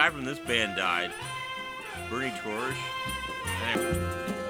guy from this band died. Bernie Torres. Anyway.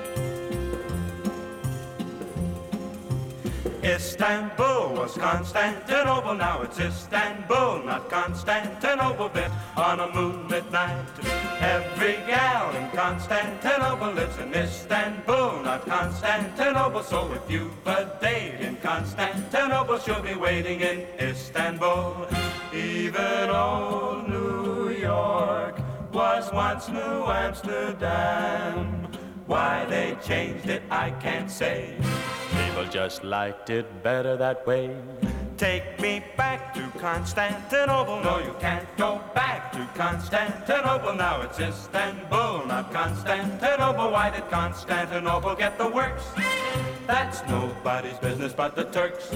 Istanbul was Constantinople, now it's Istanbul, not Constantinople, been on a moonlit night. Every gal in Constantinople lives in Istanbul, not Constantinople, so if you've a date in Constantinople, she'll be waiting in Istanbul. Even old New York was once New Amsterdam. Why they changed it, I can't say. People just liked it better that way. Take me back to Constantinople. No, you can't go back to Constantinople. Now it's Istanbul, not Constantinople. Why did Constantinople get the works? That's nobody's business but the Turks.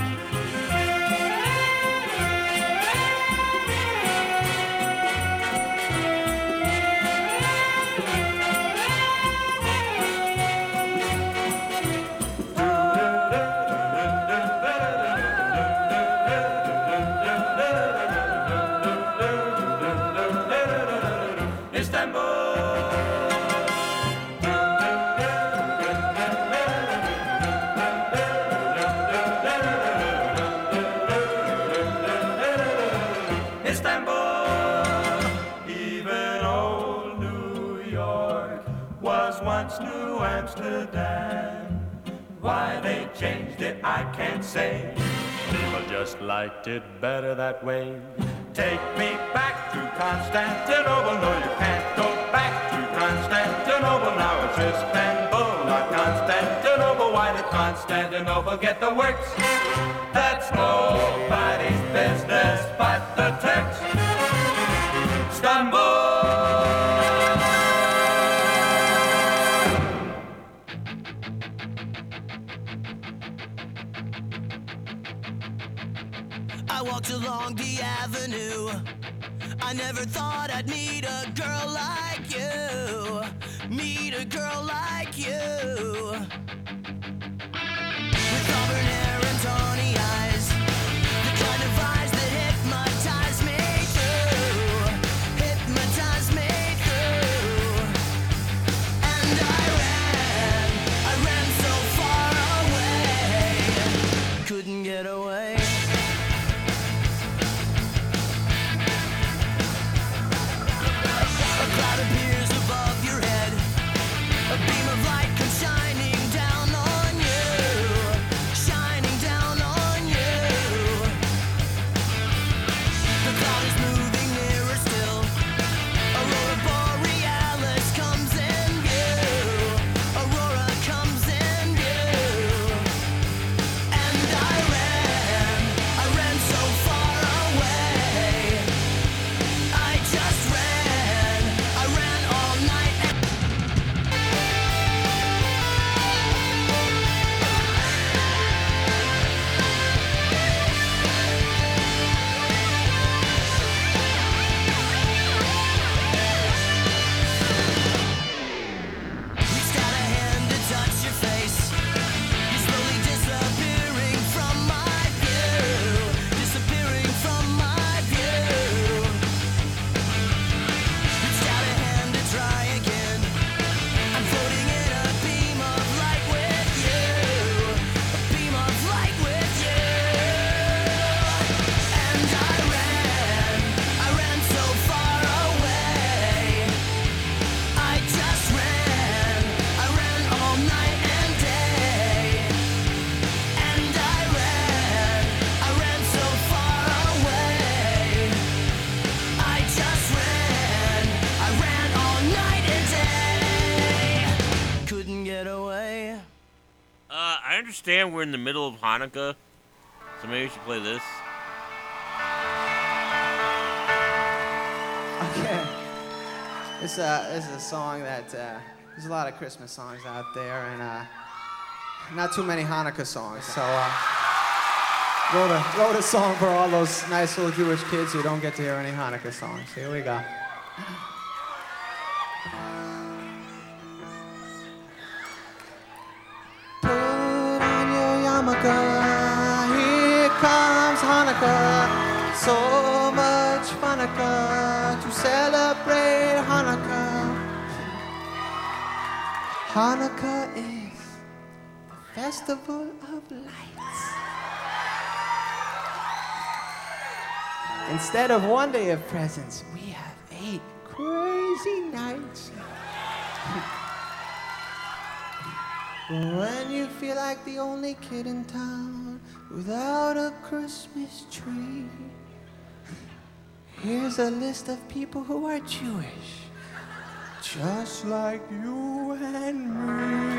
New Amsterdam. Why they changed it, I can't say. People just liked it better that way. Take me back to Constantinople. No, you can't go back to Constantinople. Now it's Istanbul, not Constantinople. Why did Constantinople get the works? That's nobody's business but the Turks. Istanbul. I walked along the avenue. I never thought I'd meet a girl like you. Meet a girl like you. With auburn hair and tawny eyes. The kind of eyes that hypnotize me through. Hypnotize me through. And I ran so far away. Couldn't get away. Appears above your head. A beam of light comes shining down on you. Shining down on you. The cloud is moving nearer still. Aurora borealis comes in view. Aurora comes in view. And I ran so far away. I just ran. I ran all night and reached out a hand to touch your face. You're slowly disappearing from my view. Disappearing from my view. Reached out a hand to try again. I'm floating in a beam of light with you. A beam of light with you. And I ran so far away. I just ran. I ran all night and day. And I ran so far away. I just ran. I ran all night and day. Couldn't get away. I understand we're in the middle of Hanukkah, so maybe we should play this. Okay. This is a song that there's a lot of Christmas songs out there, and not too many Hanukkah songs. So wrote a song for all those nice little Jewish kids who don't get to hear any Hanukkah songs. Here we go. Put on your yarmulke, here comes Hanukkah. So much watch Hanukkah, to celebrate Hanukkah. Hanukkah is the festival of lights. Instead of one day of presents, we have 8 crazy nights. When you feel like the only kid in town without a Christmas tree, here's a list of people who are Jewish, just like you and me.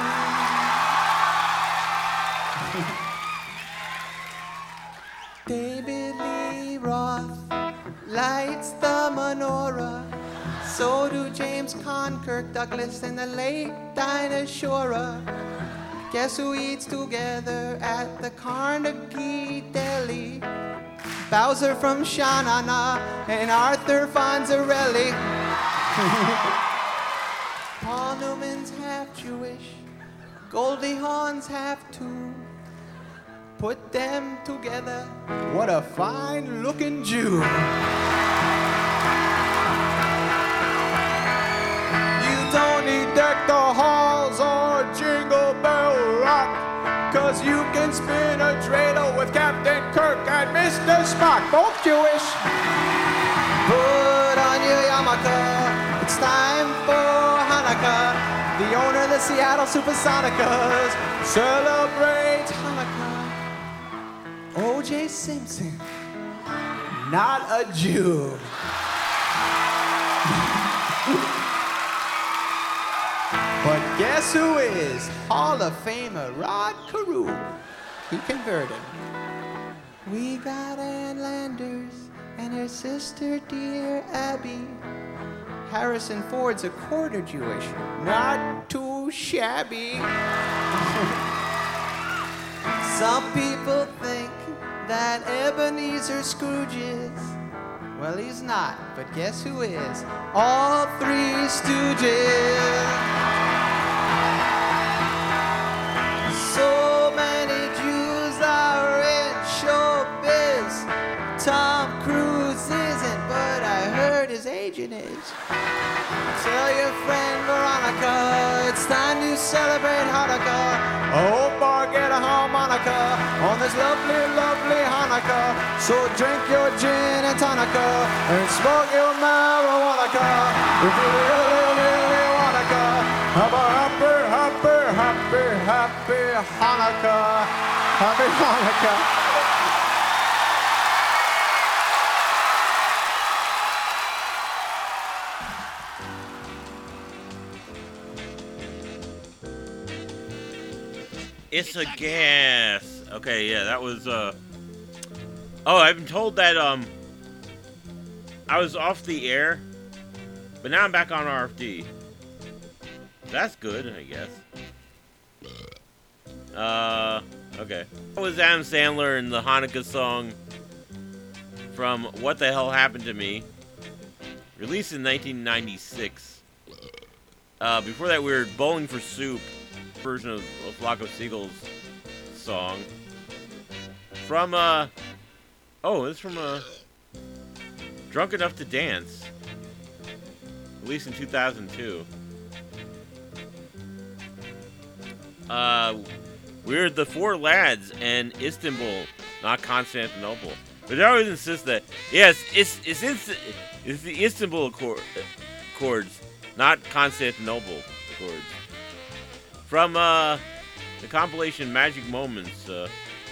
David Lee Roth lights the menorah. So do James Conn, Kirk Douglas, and the late Dinah Shore. Guess who eats together at the Carnegie Deli? Bowser from Sha-Na-Na and Arthur Fonzarelli. Paul Newman's half Jewish, Goldie Hawn's half too. Put them together, what a fine-looking Jew. Don't need deck the halls or Jingle Bell Rock, 'cause you can spin a dreidel with Captain Kirk and Mr. Spock, both Jewish. Put on your yarmulke, it's time for Hanukkah. The owner of the Seattle Supersonicas celebrates Hanukkah. O.J. Simpson, not a Jew. But guess who is? Hall of Famer Rod Carew. He converted. We got Ann Landers and her sister, dear Abby. Harrison Ford's a quarter Jewish, not too shabby. Some people think that Ebenezer Scrooge is. Well, he's not, but guess who is? All 3 Stooges. So many Jews are in showbiz. Tom Cruise isn't, but I heard his agent is. Tell your friend Veronica, it's time to celebrate Hanukkah. Oh, boy, get a harmonica on this lovely, lovely Hanukkah. So drink your gin and tonica and smoke your marijuana. If you really, really wanna go, have a happy, happy, happy, happy Hanukkah. Happy Hanukkah. It's a gas. Okay, yeah, that was Oh, I've been told that I was off the air, but now I'm back on RFD. That's good, I guess. Okay. That was Adam Sandler and the Hanukkah song from What the Hell Happened to Me, released in 1996. Before that, we heard Bowling for Soup, version of a Flock of Seagulls song. From, it's from, Drunk Enough to Dance, released in 2002. We heard The Four Lads and Istanbul, not Constantinople. But I always insist that, yes, it's the Istanbul chords, not Constantinople chords. From the compilation Magic Moments, that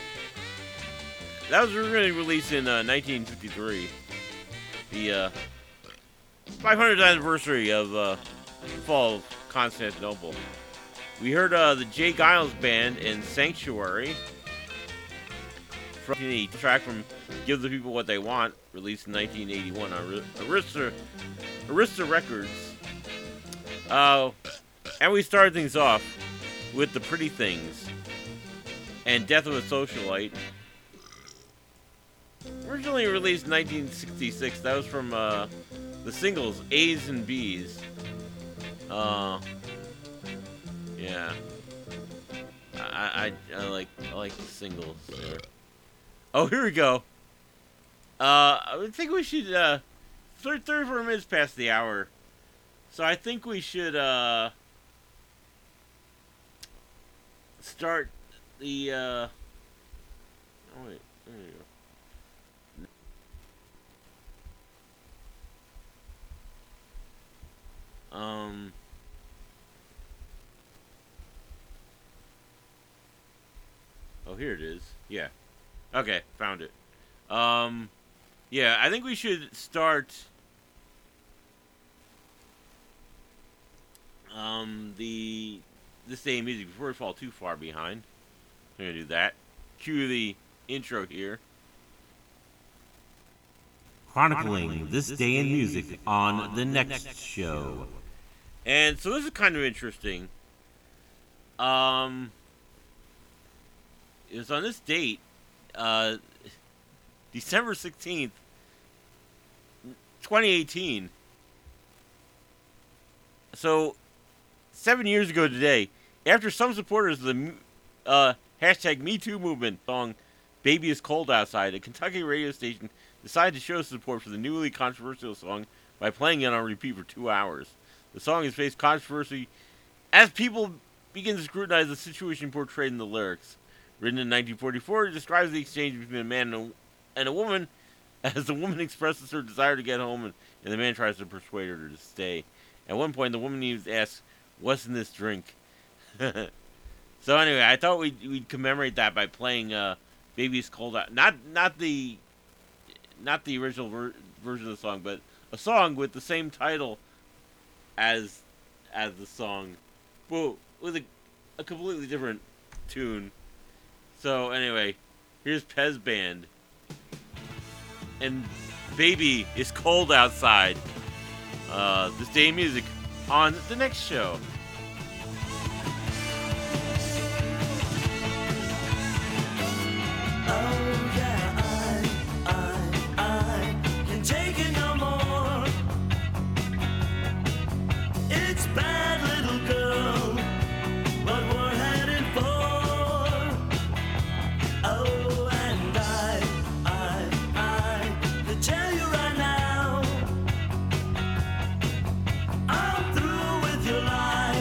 was originally released in 1953, the 500th anniversary of the fall of Constantinople. We heard the Jay Giles Band and Sanctuary from the track from Give the People What They Want, released in 1981 on Arista Records. And we started things off with The Pretty Things and Death of a Socialite. Originally released in 1966, that was from the singles A's and B's. Yeah. I like the singles there. Oh, here we go. I think we should 34 minutes past the hour. So I think we should start the oh wait, there you go. Oh, here it is. Yeah. Okay, found it. Yeah, I think we should start this day in music before we fall too far behind. I'm gonna do that. Cue the intro here. Chronicling this day in music on the next show. And so this is kind of interesting. It was on this date, December 16th, 2018. So, 7 years ago today, after some supporters of the hashtag MeToo movement song Baby Is Cold Outside, a Kentucky radio station decided to show support for the newly controversial song by playing it on repeat for 2 hours. The song has faced controversy as people begin to scrutinize the situation portrayed in the lyrics. Written in 1944, it describes the exchange between a man and a woman as the woman expresses her desire to get home and the man tries to persuade her to stay. At one point, the woman even asks, "What's in this drink?" So anyway, I thought we'd commemorate that by playing "Baby's Cold Out." Not the original version of the song, but a song with the same title as the song, but with a completely different tune. So anyway, here's Pez Band, and "Baby Is Cold Outside." This day in music on the next show. Your life.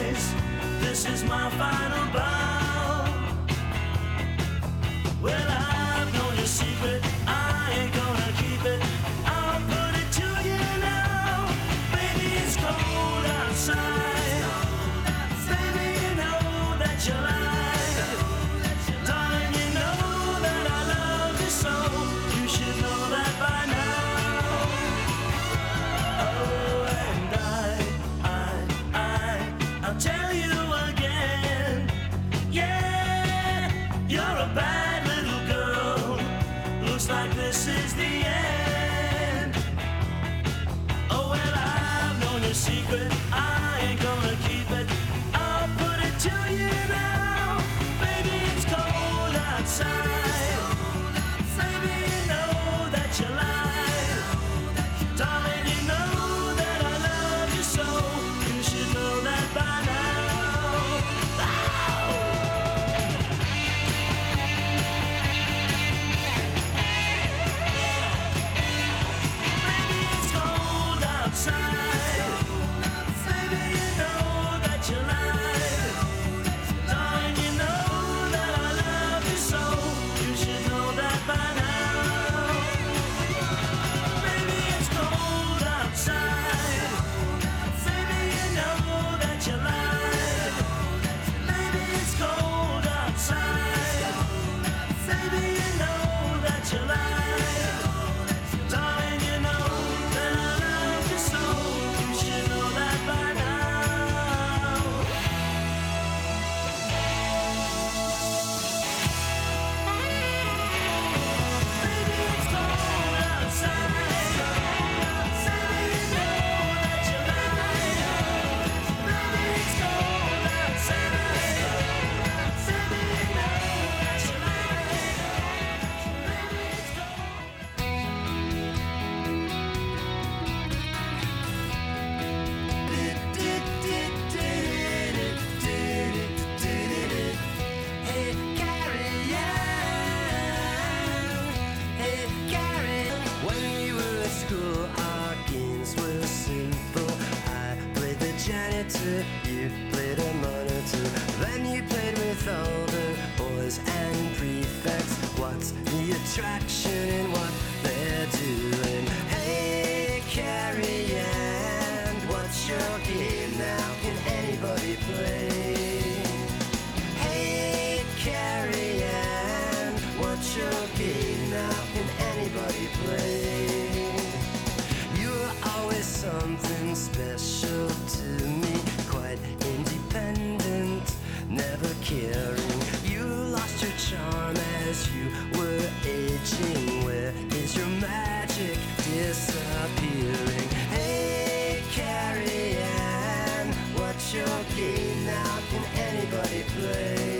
monitor, you played a monitor. Then you played with all the boys and prefects. What's the attraction in what they're doing? Hey, Carrie Ann, what's your game now? Can anybody play? Hey, Carrie Ann, what's your game now? Can anybody play? You're always something special to me, quite independent, never caring. You lost your charm as you were aging. Where is your magic disappearing? Hey, Carrie Ann, what's your game now? Can anybody play?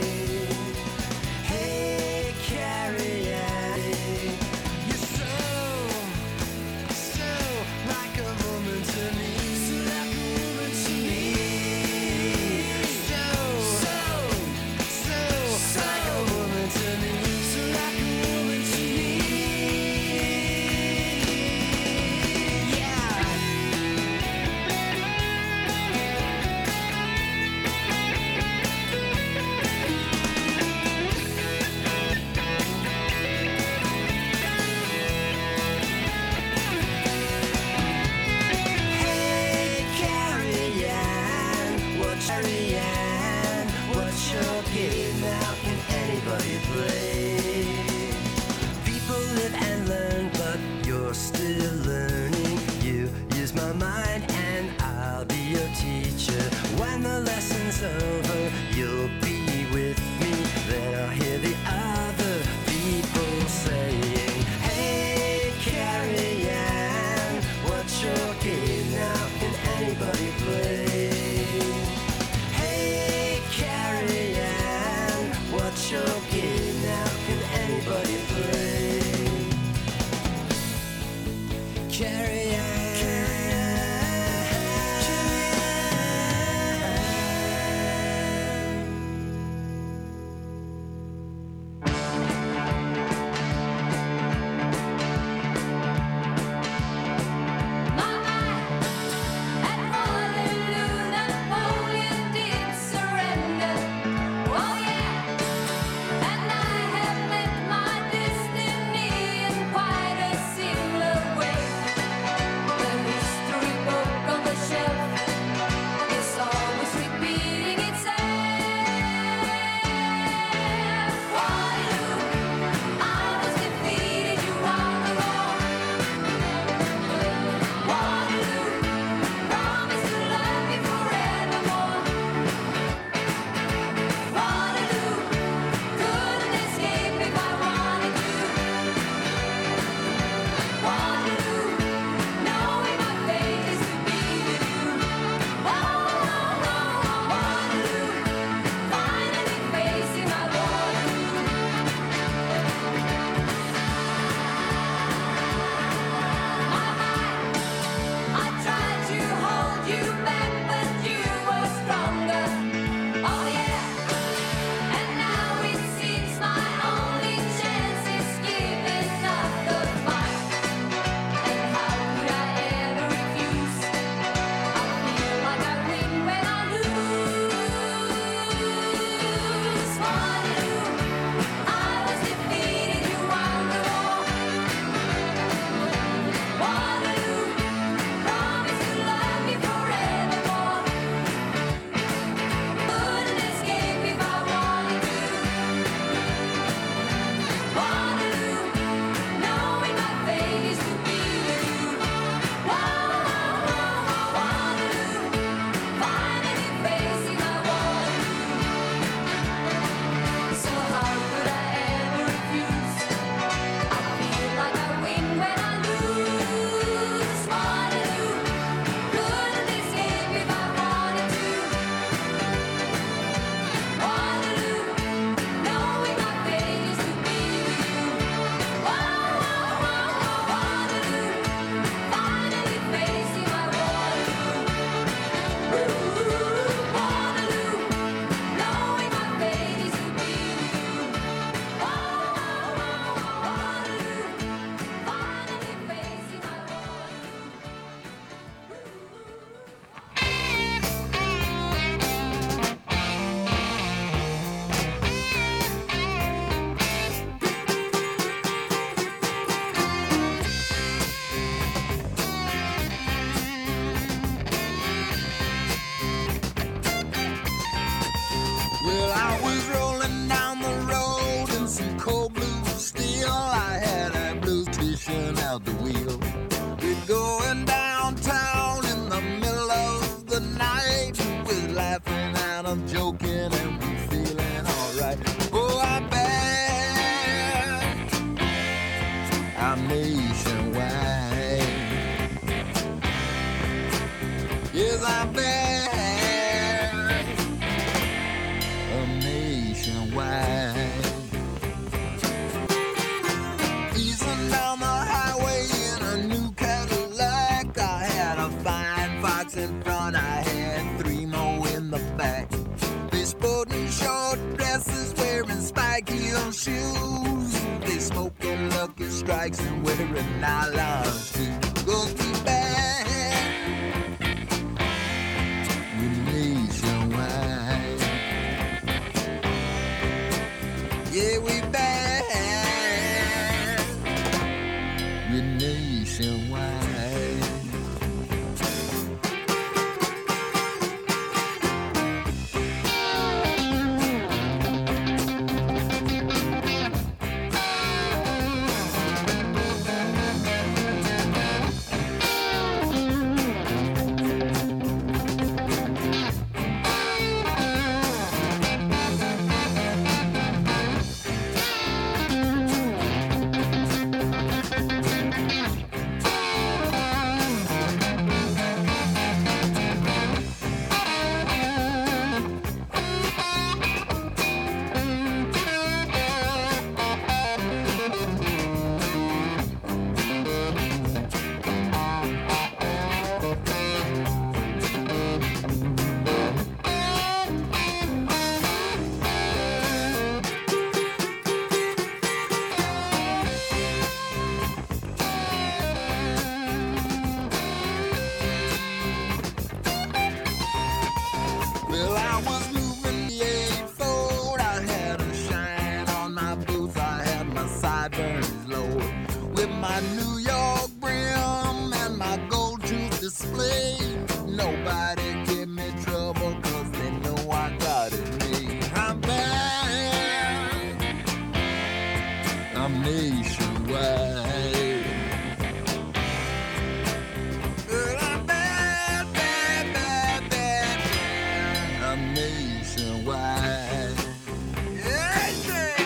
Hey, Carrie Ann, you're so like a woman to me. So like a woman to me. So like a woman to me. So like a woman to me. Yeah. Hey, Carrie Ann, what's your game now? Can anybody play? People live and learn, but you're still learning. You use my mind and I'll be your teacher. When the lesson's over, you'll be with me. Then I'll hear the other people saying, hey, Carrie Ann, what's your game now? Can anybody play? Hey, Carrie Ann, what's your game now? Can anybody play? Carrie Ann. Napoleon did surrender. Oh yeah, and I have met my destiny in quite a similar way. Yes, I'm back. Nationwide. Easing down the highway in a new Cadillac. I had a fine fox in front, I had 3 more in the back. They sporting short dresses, wearing spike heel shoes. They smoking Lucky Strikes and wearing nylons too. Go keep back. We're nationwide. Yeah, we back. We're nationwide. Well, I was moving the 8-fold. I had a shine on my boots. I had my sideburns low. With my New York brim and my gold tooth display. Nobody give me trouble, cause they know I got it made. I'm back. I'm nationwide. Girl, I'm bad, bad, bad, bad. I'm nationwide. Yeah, yeah.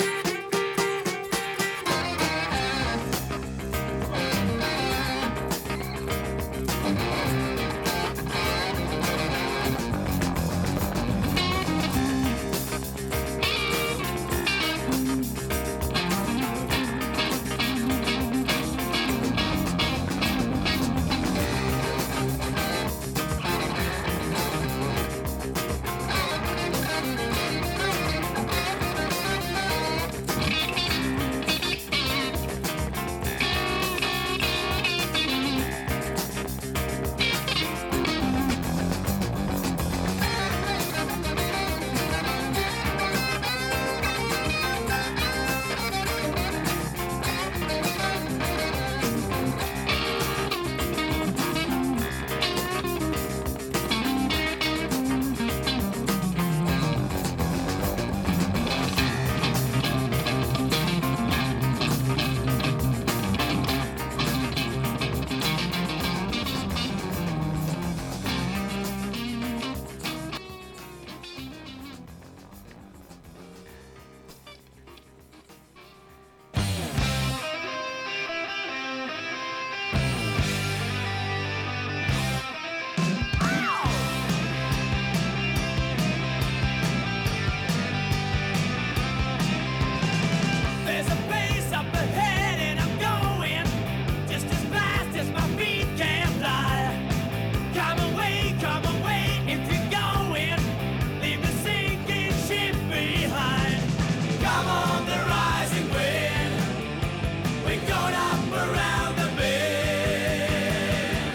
There's a place up ahead and I'm going just as fast as my feet can fly. Come away if you're going. Leave the sinking ship behind. Come on the rising wind. We're going up around the bend.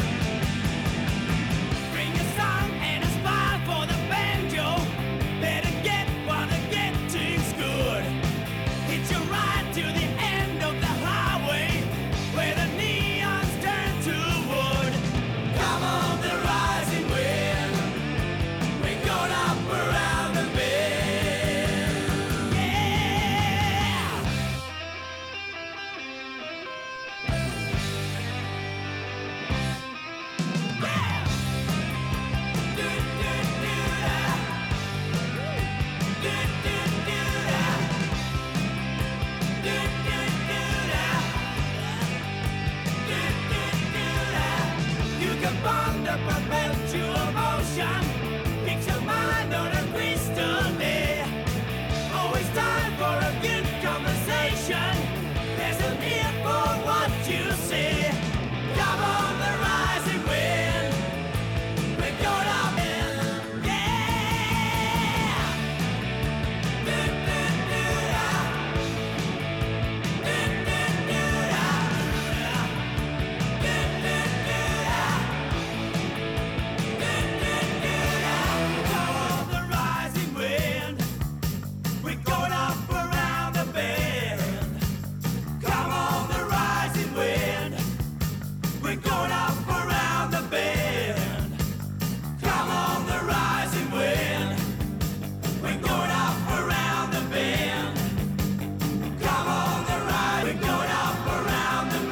Bring a song and a smile for the banjo. Better get while the getting's good. Hitch a ride to the end of the highway where the neons turn to wood. Come on the rising wind. We're going up around the bend. Yeah. Yeah. Do, do, do, da. Do, do, do, da. Do, do, do, da. Do, do, do, da. You can bond up a belt up around the bend. Come on, the rising wind. We're going up around the bend. Come on, the ride. We're going up around the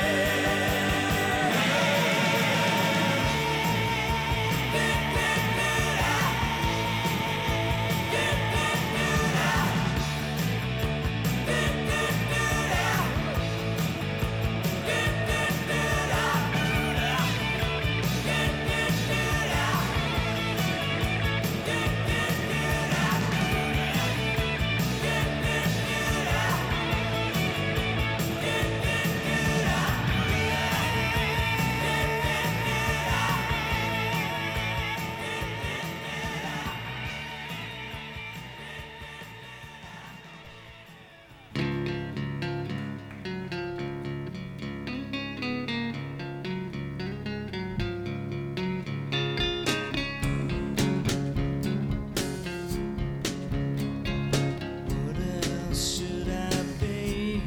What else should I be?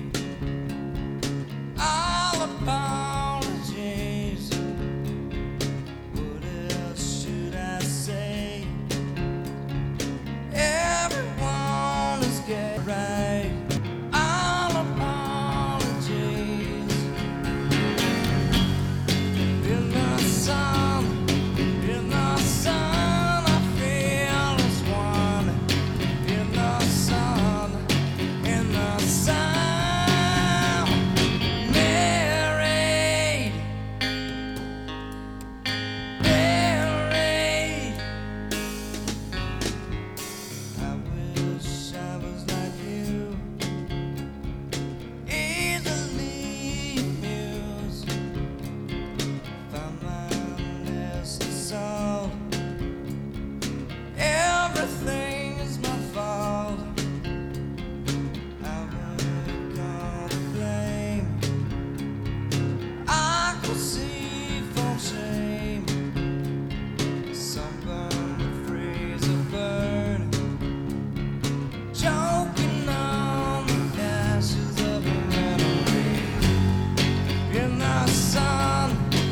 All apologies. What else should I say? Everyone is get right. All apologies. In the sun, I feel as one. In the sun, married, married. I wish I was like you, easily amused. Found my nest salt. Everything is my fault. I would call the blame. I could see for shame. Sunburn, freeze, a burn. Choking on the ashes of a memory. In the sun,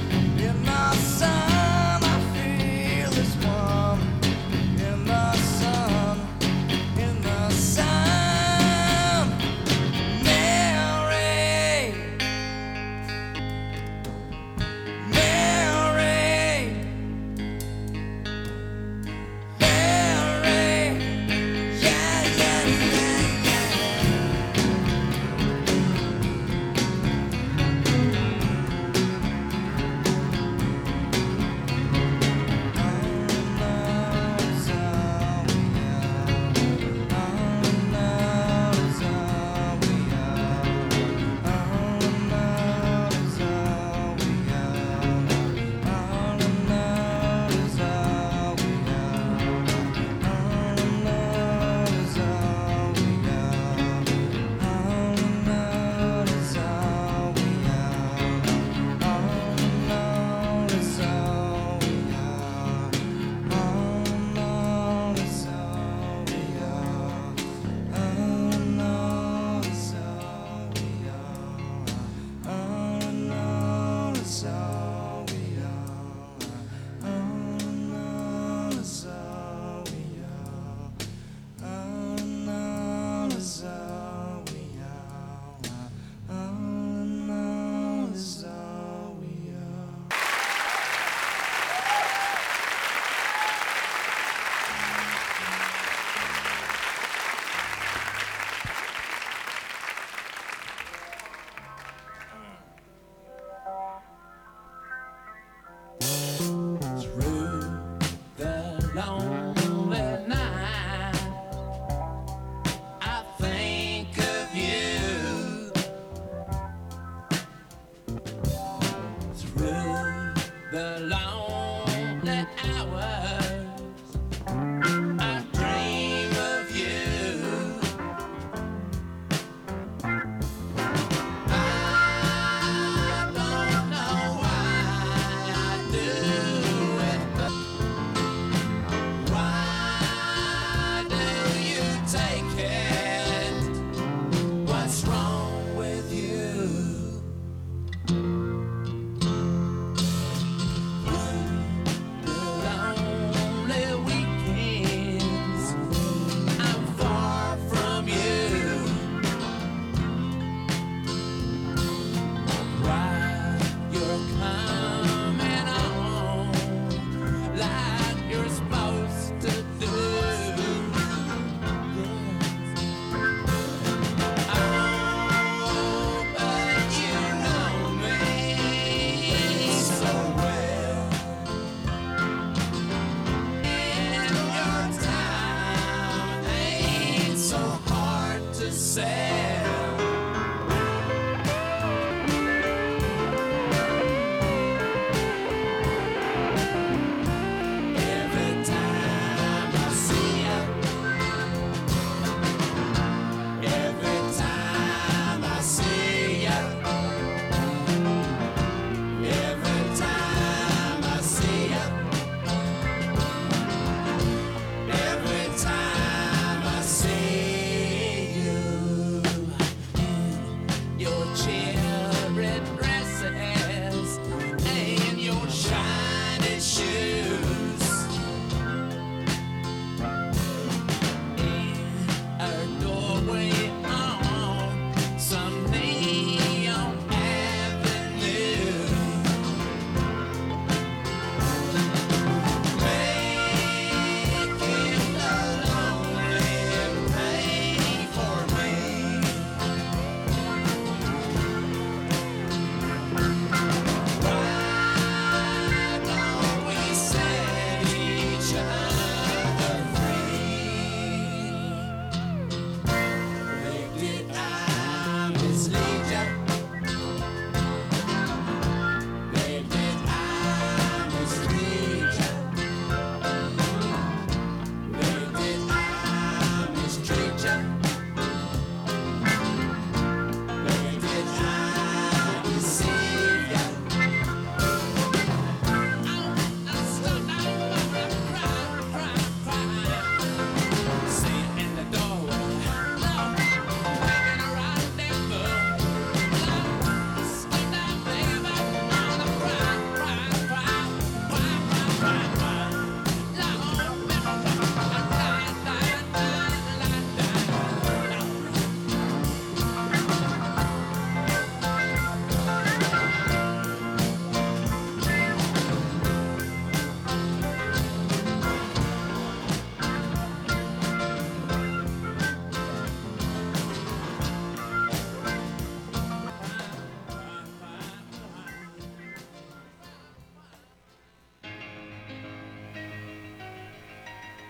I feel this warm. In the sun, Mary, Mary, Mary, yeah, yeah, yeah, yeah.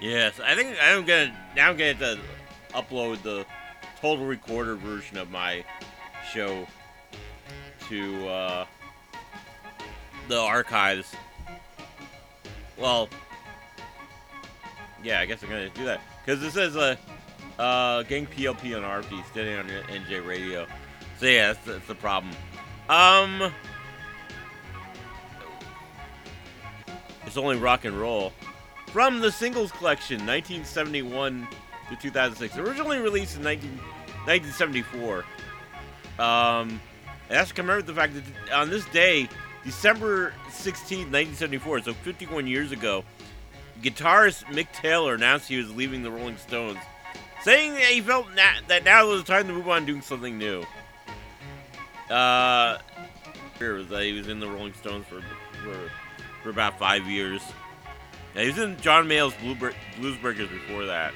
Yes, I think I'm gonna upload the Total Recorder version of my show to the archives. Well, yeah, I guess I'm gonna do that because this is Gang PLP on RP, standing on NJ Radio. So yeah, that's the problem. It's only rock and roll. From the Singles Collection, 1971 to 2006. Originally released in 1974. And that's to commemorate the fact that on this day, December 16, 1974, so 51 years ago, guitarist Mick Taylor announced he was leaving the Rolling Stones, saying that he felt that now was the time to move on doing something new. It was that he was in the Rolling Stones for about 5 years. Yeah, he was in John Mayall's Bluesbreakers before that.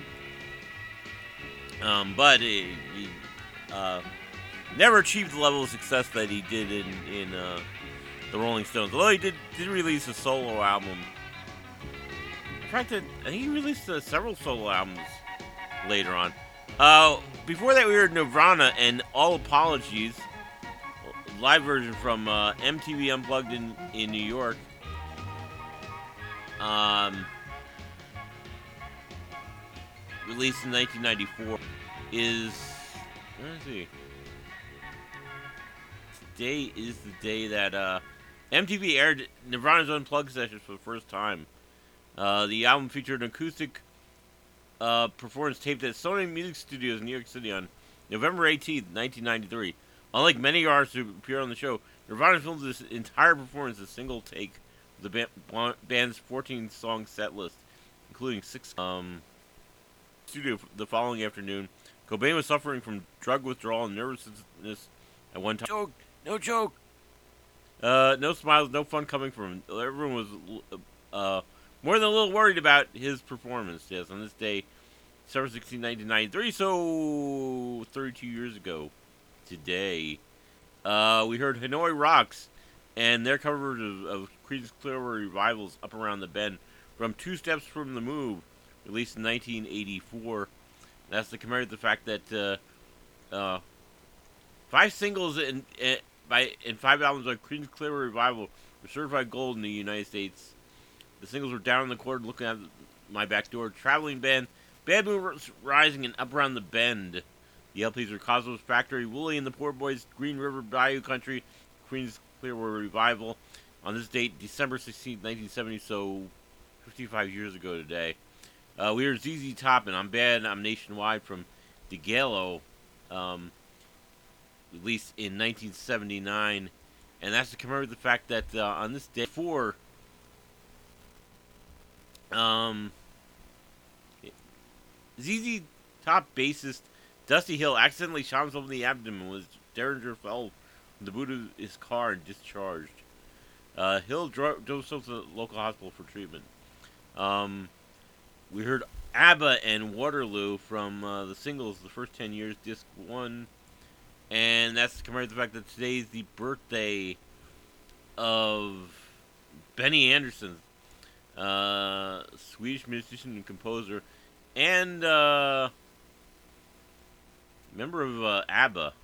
But he never achieved the level of success that he did in the Rolling Stones. Although he did release a solo album. In fact, I think he released several solo albums later on. Before that, we heard Nirvana and All Apologies, live version from MTV Unplugged in New York. Released in 1994, let's see. Today is the day that MTV aired Nirvana's Unplugged sessions for the first time. The album featured an acoustic performance taped at Sony Music Studios in New York City on November 18th, 1993. Unlike many artists who appear on the show, Nirvana filmed this entire performance a single take. The band's 14-song set list, including 6 studio the following afternoon. Cobain was suffering from drug withdrawal and nervousness at one time. No joke. No smiles, no fun coming from him. Everyone was more than a little worried about his performance. Yes, on this day, December 16, 1993, so 32 years ago today, we heard Hanoi Rocks and their cover of Creedence Clearwater Revival's Up Around the Bend from Two Steps from the Move, released in 1984. That's to commemorate the fact that 5 singles and 5 albums by Creedence Clearwater Revival were certified gold in the United States. The singles were Down in the Court, Looking Out My Back Door, Traveling Band, Bad Moon Rising, and Up Around the Bend. The LPs were Cosmos Factory, Wooly and the Poor Boys, Green River Bayou Country, Creedence Clearwater Revival. On this date, December 16, 1970, so 55 years ago today. We heard ZZ Top and I'm Bad, I'm Nationwide from DeGalo, released in 1979. And that's to commemorate the fact that on this day, ZZ Top bassist Dusty Hill accidentally shot himself in the abdomen when his Derringer fell from the boot of his car and discharged. Hill drove himself to the local hospital for treatment. We heard ABBA and Waterloo from the singles The First 10 Years, Disc 1. And that's to commemorate the fact that today is the birthday of Benny Andersson, Swedish musician and composer, and member of ABBA.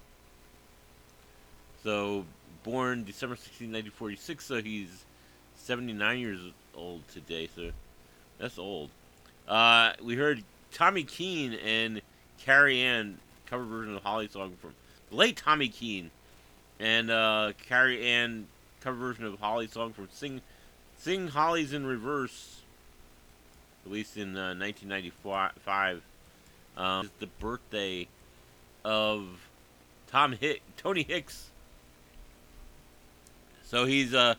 So, born December 16, 1946, so he's 79 years old today, so that's old. We heard Tommy Keene and Carrie Ann cover version of the Holly song from the late Tommy Keene, and Carrie Ann cover version of Holly song from Sing Hollies in Reverse, released in 1995. It's the birthday of Tony Hicks. So he's